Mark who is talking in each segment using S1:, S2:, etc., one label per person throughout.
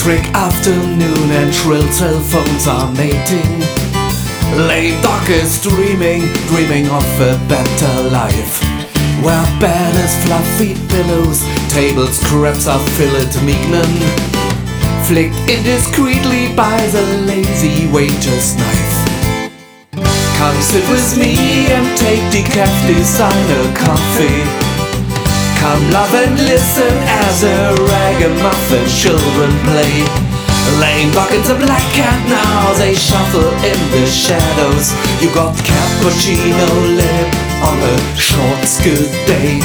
S1: Electric afternoon and shrill cell phones are mating. Lame dog is dreaming of a better life, where bed is fluffy pillows, table scraps are filled meeknen, flicked indiscreetly by the lazy waiter's knife. Come sit with me and take decaf designer coffee. Come love and listen as a ragamuffin children play. Lame buckets a black cat now, they shuffle in the shadows. You got cappuccino lip on a short good day.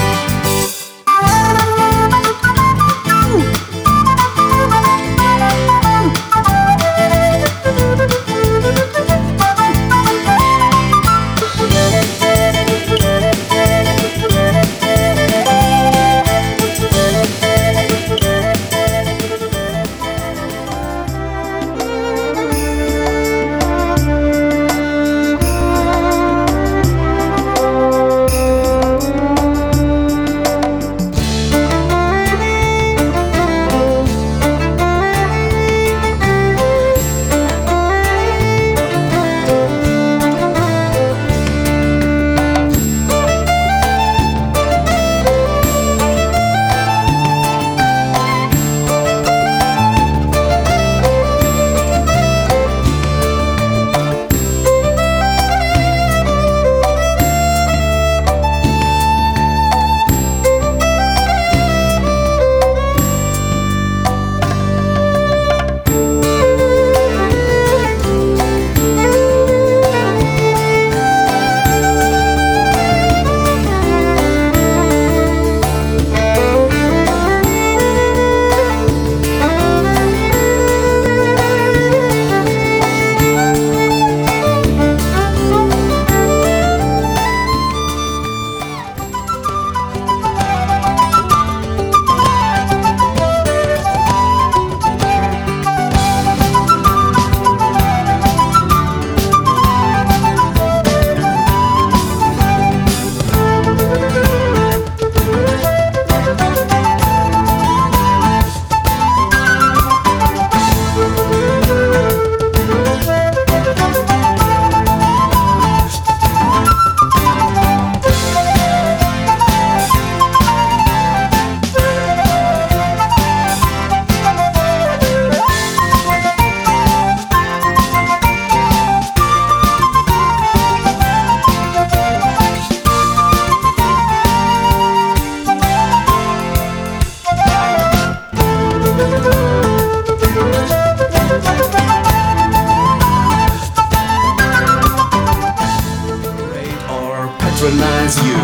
S2: Patronize you.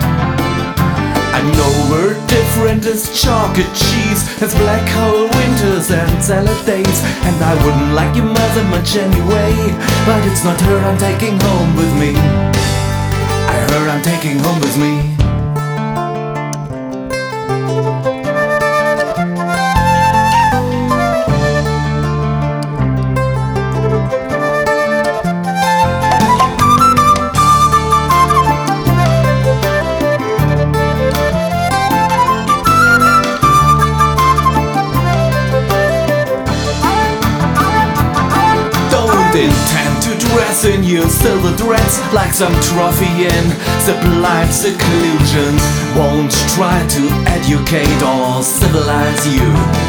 S2: I know we're different as chocolate cheese, as black hole winters and salad days. And I wouldn't like your mother much anyway, but it's not her I'm taking home with me. Her I'm taking home with me. Intend to dress in your silver threads like some trophy in sublime seclusion. Won't try to educate or civilize you.